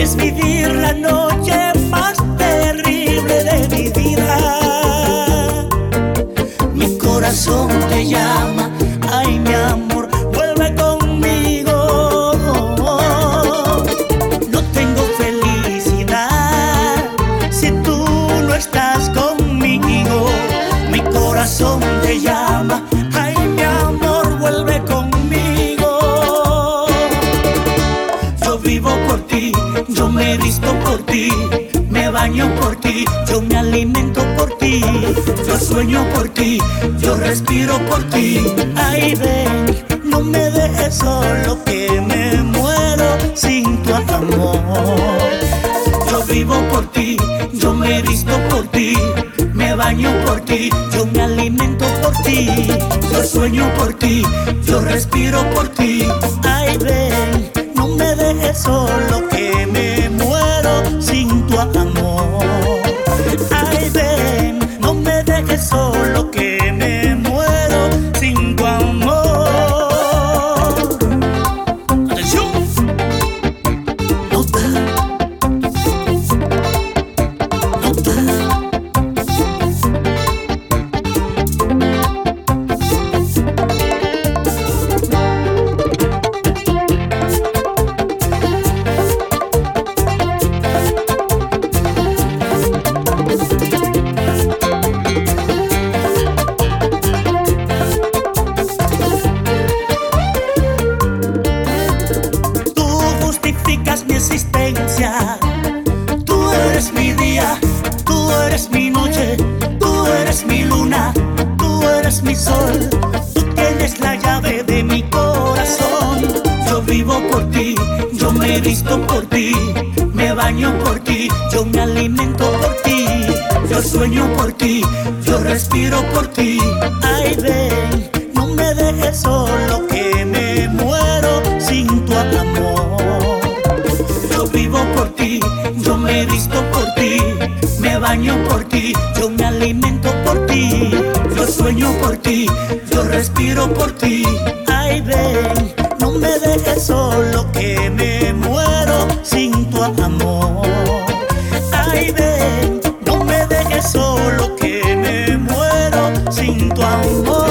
es vivir la noche más terrible de mi vida. Mi corazón te llama, ay mi amor, vuelve conmigo. No tengo felicidad si tú no estás conmigo. Mi corazón te llama, ay mi amor, vuelve conmigo. Yo vivo por ti, yo me visto por ti, me baño por ti, yo me alimento por ti, yo sueño por ti, yo respiro por ti. Ay ven, no me dejes solo, que me muero sin tu amor. Yo vivo por ti, yo me visto por ti, me baño por ti, yo me alimento por ti, yo sueño por ti, yo respiro por ti. Ay ven, no me dejes solo, que me muero sin tu amor. Ay ven, no me dejes solo, que me muero sin tu amor. Atención. Nota. Nota. Mi existencia, tú eres mi día, tú eres mi noche, tú eres mi luna, tú eres mi sol, tú tienes la llave de mi corazón. Yo vivo por ti, yo me visto por ti, me baño por ti, yo me alimento por ti, yo sueño por ti, yo respiro por ti. Ay ven, no me dejes solo, que me muero sin tu amor. Yo vivo por ti, yo me visto por ti, me baño por ti, yo me alimento por ti, yo sueño por ti, yo respiro por ti. Ay ven, no me dejes solo, que me muero sin tu amor. Ay ven, no me dejes solo, que me muero sin tu amor.